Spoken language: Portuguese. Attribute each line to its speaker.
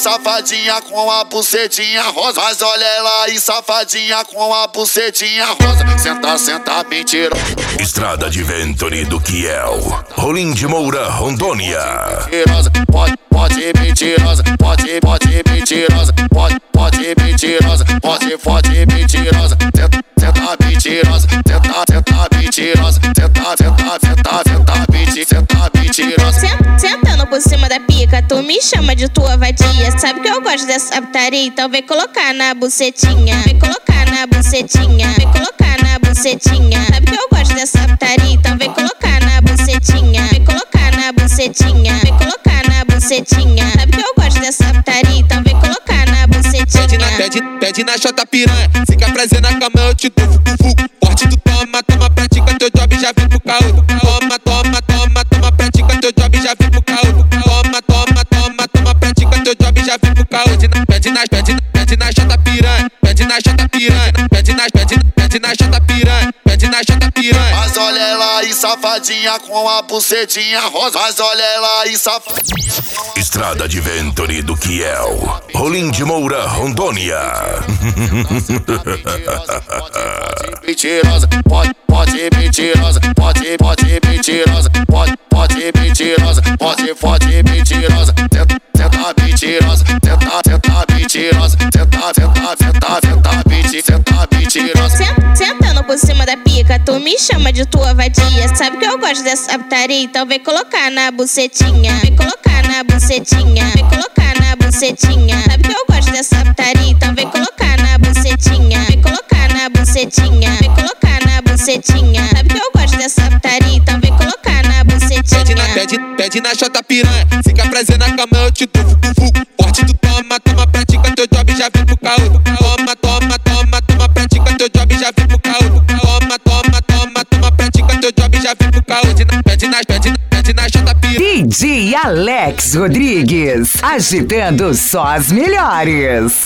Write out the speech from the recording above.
Speaker 1: safadinha com a bucetinha rosa. Mas olha ela aí, safadinha com a bucetinha rosa. Senta, senta, mentira.
Speaker 2: Estrada de Venturi do Kiel, Rolim de Moura, Rondônia.
Speaker 1: Pode mentirosa, pode mentirosa, pode mentirosa, pode mentirosa. Senta mentirosa, senta mentirosa, senta mentirosa.
Speaker 3: Sentando por cima da pica, tu me chama de tua vadia. Sabe que eu gosto dessa putaria, então vem colocar na bucetinha. Vem colocar na bucetinha, vem colocar na bucetinha. Sabe que eu gosto dessa putaria, então vem colocar na bucetinha. Vem colocar na bucetinha, vem colocar na bucetinha. Sabe que eu gosto dessa putaria, então vem colocar na bucetinha.
Speaker 4: Pede na chota piranha, fica prazer na cama, eu te dou fufu. Forte tu toma, pratica teu job, já vem pro caô. Toma, pratica teu job, já vem pro caô. Toma, pratica teu job, já vem pro caô. Pede na chota piranha, pede na chota piranha, pede na chota piranha, pede na chota piranha.
Speaker 1: Mas olha ela aí, safadinha com a bucetinha rosa. Mas olha ela aí, safadinha.
Speaker 2: Estrada de Venturi do Kiel, Rolim de Moura, Rondônia.
Speaker 1: Mentirosa, pode mentirosa, pode mentirosa, pode mentirosa, pode mentirosa. Senta mentirosa, senta mentirosa, senta mentirosa.
Speaker 3: Sentando por cima da pica, tu me chama de tua vadia. Sabe que eu gosto dessa putaria, então vem colocar na bucetinha. Vem colocar na bucetinha, vem colocar na bucetinha. Sabe que eu gosto dessa putaria, então vem colocar na bucetinha. Vem colocar na bucetinha, vem colocar na bucetinha. Sabe que eu gosto dessa putaria, então vem colocar na bucetinha.
Speaker 4: Pede na chota piranha, fica prazer na cama, eu te dou fufu. Forte tu toma, pratica teu job, já vem pro caô. Toma, pratica teu job, já vem pro caô. Toma, pratica teu job, já vem pro caô. Pede na chota piranha.
Speaker 5: DJ Alex Rodrigues, agitando só as melhores.